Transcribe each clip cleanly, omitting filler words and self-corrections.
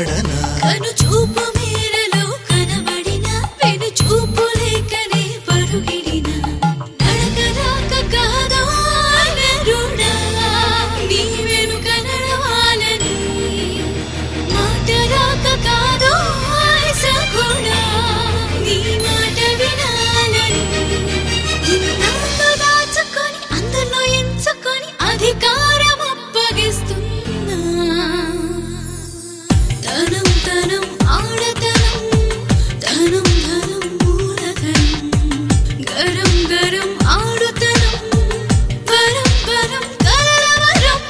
పడనా కను చూపు మేరలో కనబడిన వెను చూపు లేకనే పరుగిడిన నడక రాక కాదో నరుడా నీ వెనుక నడవాలని మాట రాక కాదో సగుడా నీ మాట వినాలని ఇన్నాళ్ళు దాచుకొని అందులో ఎంచుకొని అధికారం అప్పగిస్తున్నా ధనం ధనం ఆడతనం ధనం ధనం మూలధనం గరం గరం ఆడుతనం వరం వరం కలవరం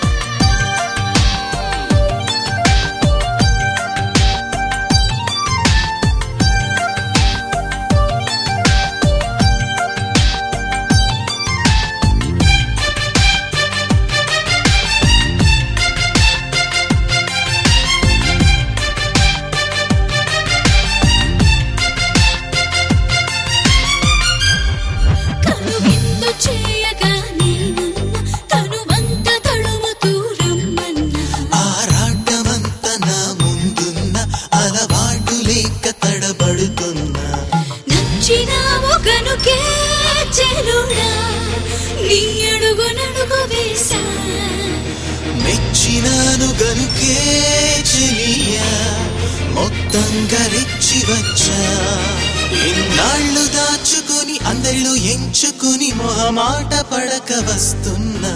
కనువిందు చేయగా నేనున్న తనువంత తడుముతూ రమ్మన్నా ఆరాటమంత నా ముందున్న అలవాటు లేక తడబడుతున్నా నచ్చినావు గనుకే చెలుడా నీ అడుగు నడుగు వేసా మెచ్చినాను గనుకే చెలియా మొత్తంగా రెచ్చి వచ్చా ఎన్నాళ్ళు దాచుకుని అందరిలో ఎంచుకుని మొహమాట పడక వస్తున్నా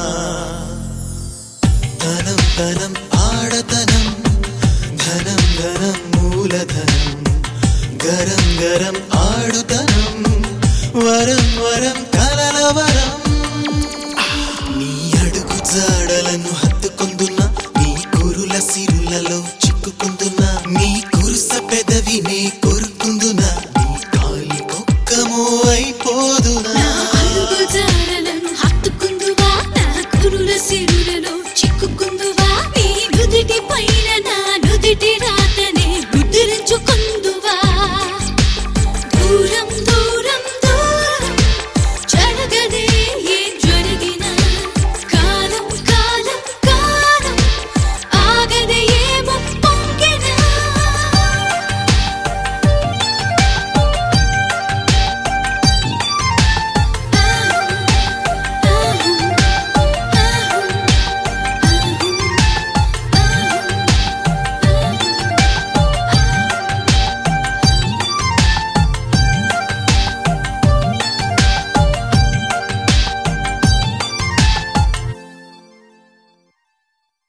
ధనం ధనం ఆడతనం ధనం ధనం మూలధనం గరం గరం ఆడుతనం వరం వరం కలవరం నీ అడుగు జాడలను హత్తుకుందున్నా నీ కురుల సిరులలో చిక్కుకుందున్నా నీ కురుస పెదవి నీ